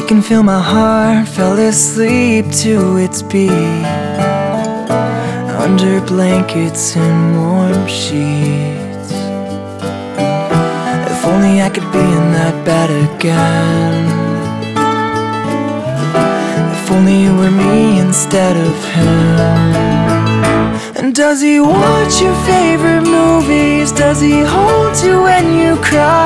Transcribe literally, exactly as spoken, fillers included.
can feel my heart fell asleep to its beat, under blankets and warm sheets. If only I could be in that bed again. If only you were me instead of him. And does he watch your favorite movies? Does he hold you when you cry?